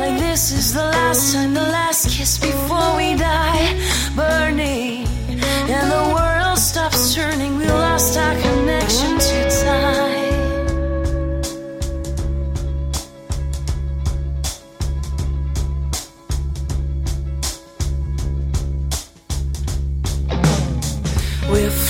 Like this is the last time, the last kiss before we die. Burning, and the world stops turning. We lost our connection to time. We're